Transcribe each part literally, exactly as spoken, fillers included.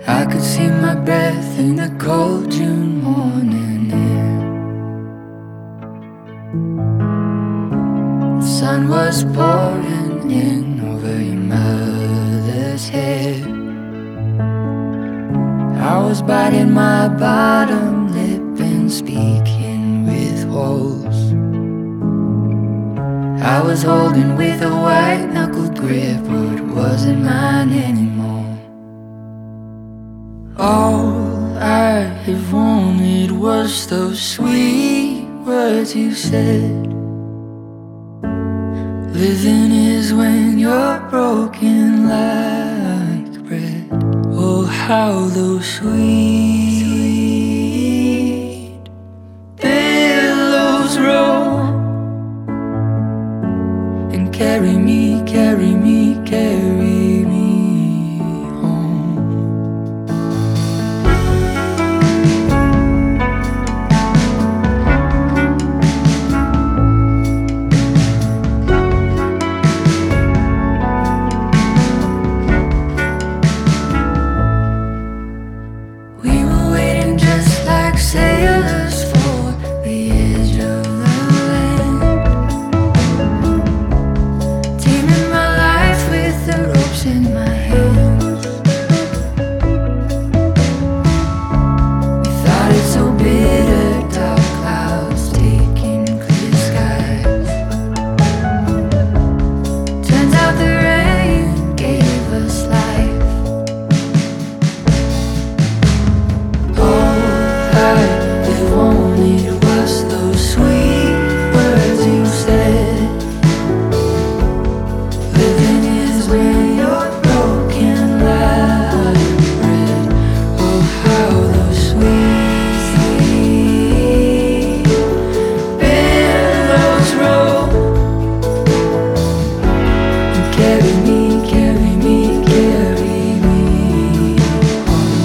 I could see my breath in the cold June morning air. The sun was pouring in over your mother's head. I was biting my bottom lip and speaking with walls. I was holding with a white-knuckled grip what wasn't mine anymore. All I have wanted was those sweet words you said. Living is when you're broken like bread. Oh, how those sweet billows roll and carry me, carry me, carry me home. We were waiting just like sailors for the edge of the land, taming my life with the ropes in my hands. We thought it so bitter, dark clouds taking clear skies. Turns out the rain gave us life. All I ever wanted was those sweet words you said. Living is when you're broken like bread. Oh, how those sweet billows roll and carry me, carry me, carry me home.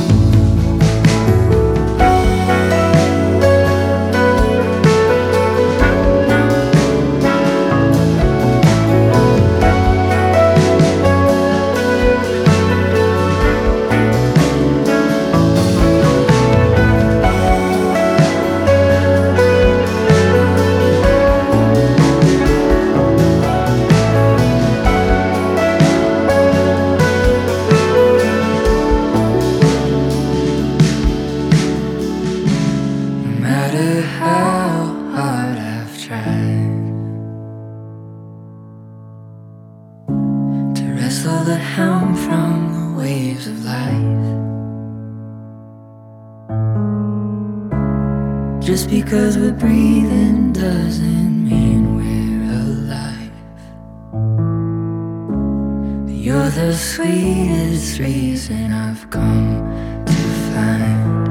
No matter how hard I've tried to wrestle the helm from the waves of life, just because we're breathing doesn't mean we're alive. You're the sweetest reason I've come to find.